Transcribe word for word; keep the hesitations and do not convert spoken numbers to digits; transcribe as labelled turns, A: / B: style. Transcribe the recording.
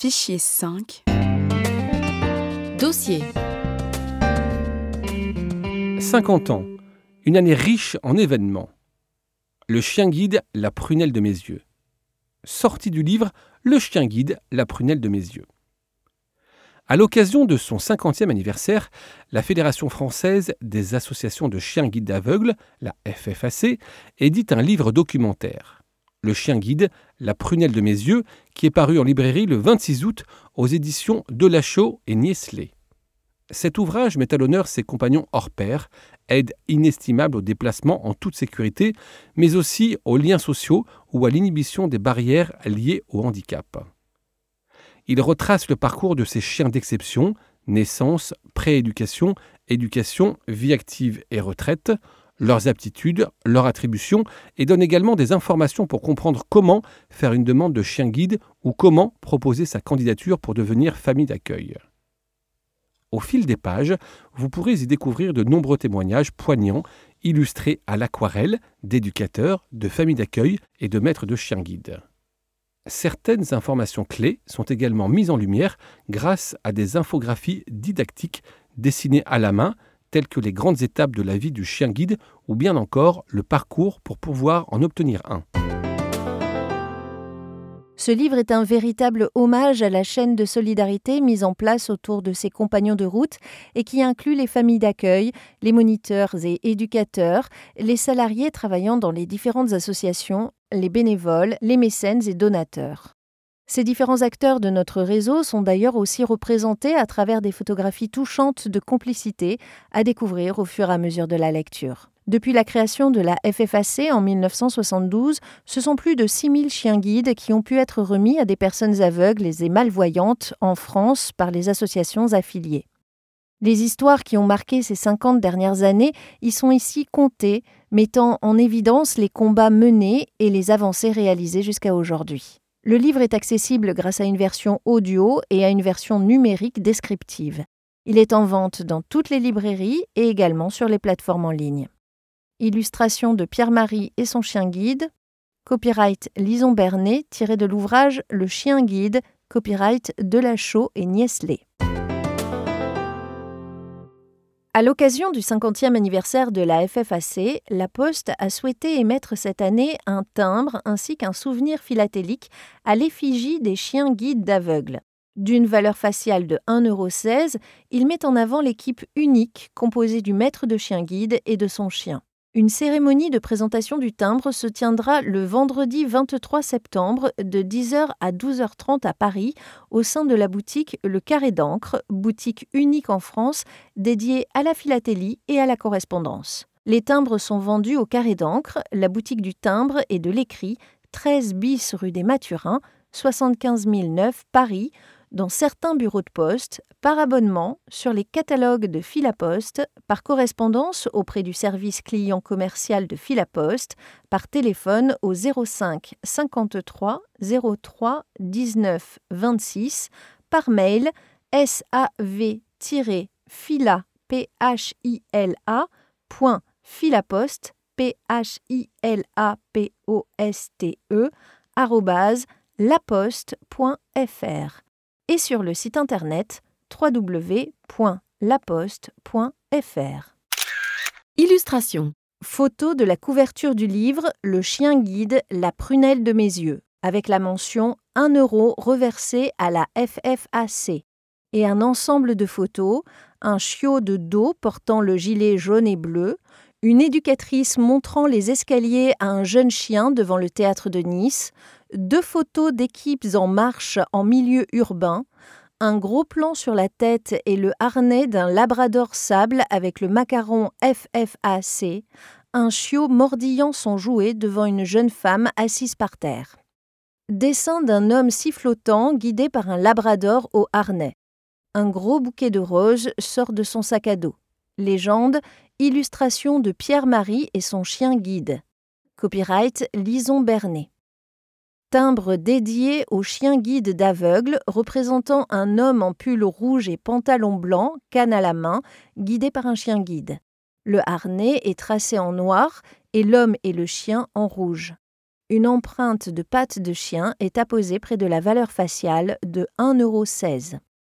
A: Fichier cinq.
B: Dossier.
C: cinquante ans, une année riche en événements. Le chien guide, la prunelle de mes yeux. Sortie du livre Le chien guide, la prunelle de mes yeux. À l'occasion de son cinquantième anniversaire, la Fédération française des associations de chiens guides aveugles, la F F A C, édite un livre documentaire. Le chien guide, la prunelle de mes yeux, qui est paru en librairie le vingt-six août aux éditions Delachaux et Niestlé. Cet ouvrage met à l'honneur ses compagnons hors pair, aide inestimable au déplacement en toute sécurité, mais aussi aux liens sociaux ou à l'inhibition des barrières liées au handicap. Il retrace le parcours de ces chiens d'exception, naissance, prééducation, éducation, vie active et retraite, leurs aptitudes, leurs attributions, et donne également des informations pour comprendre comment faire une demande de chien guide ou comment proposer sa candidature pour devenir famille d'accueil. Au fil des pages, vous pourrez y découvrir de nombreux témoignages poignants, illustrés à l'aquarelle, d'éducateurs, de familles d'accueil et de maîtres de chiens guides. Certaines informations clés sont également mises en lumière grâce à des infographies didactiques dessinées à la main, telles que les grandes étapes de la vie du chien guide ou bien encore le parcours pour pouvoir en obtenir un.
D: Ce livre est un véritable hommage à la chaîne de solidarité mise en place autour de ses compagnons de route et qui inclut les familles d'accueil, les moniteurs et éducateurs, les salariés travaillant dans les différentes associations, les bénévoles, les mécènes et donateurs. Ces différents acteurs de notre réseau sont d'ailleurs aussi représentés à travers des photographies touchantes de complicité à découvrir au fur et à mesure de la lecture. Depuis la création de la F F A C en mille neuf cent soixante-douze, ce sont plus de six mille chiens guides qui ont pu être remis à des personnes aveugles et malvoyantes en France par les associations affiliées. Les histoires qui ont marqué ces cinquante dernières années y sont ici contées, mettant en évidence les combats menés et les avancées réalisées jusqu'à aujourd'hui. Le livre est accessible grâce à une version audio et à une version numérique descriptive. Il est en vente dans toutes les librairies et également sur les plateformes en ligne. Illustration de Pierre-Marie et son chien guide. Copyright Lison Bernet, tiré de l'ouvrage Le chien guide, copyright Delachaux et Niestlé. À l'occasion du cinquantième anniversaire de la F F A C, La Poste a souhaité émettre cette année un timbre ainsi qu'un souvenir philatélique à l'effigie des chiens guides d'aveugles. D'une valeur faciale de un euro seize, il met en avant l'équipe unique composée du maître de chien guide et de son chien. Une cérémonie de présentation du timbre se tiendra le vendredi vingt-trois septembre de dix heures à douze heures trente à Paris au sein de la boutique Le Carré d'encre, boutique unique en France dédiée à la philatélie et à la correspondance. Les timbres sont vendus au Carré d'encre, la boutique du timbre et de l'écrit, treize bis rue des Mathurins, soixante-quinze mille neuf Paris, dans certains bureaux de poste, par abonnement, sur les catalogues de Filaposte, par correspondance auprès du service client commercial de Filaposte, par téléphone au zéro cinq cinquante-trois zéro trois dix-neuf vingt-six, par mail sav-fila point filaposte p h i l a p o s t e arobase laposte point f r et sur le site internet w w w point laposte point f r.
B: Illustration.
D: Photo de la couverture du livre Le chien guide, la prunelle de mes yeux, avec la mention un euro reversé à la F F A C, et un ensemble de photos, un chiot de dos portant le gilet jaune et bleu, une éducatrice montrant les escaliers à un jeune chien devant le théâtre de Nice, deux photos d'équipes en marche en milieu urbain, un gros plan sur la tête et le harnais d'un labrador sable avec le macaron F F A C, un chiot mordillant son jouet devant une jeune femme assise par terre. Dessin d'un homme sifflotant guidé par un labrador au harnais. Un gros bouquet de roses sort de son sac à dos. Légende, illustration de Pierre-Marie et son chien guide. Copyright Lison Bernet. Timbre dédié au chien guide d'aveugles représentant un homme en pull rouge et pantalon blanc, canne à la main, guidé par un chien guide. Le harnais est tracé en noir et l'homme et le chien en rouge. Une empreinte de patte de chien est apposée près de la valeur faciale de un euro seize.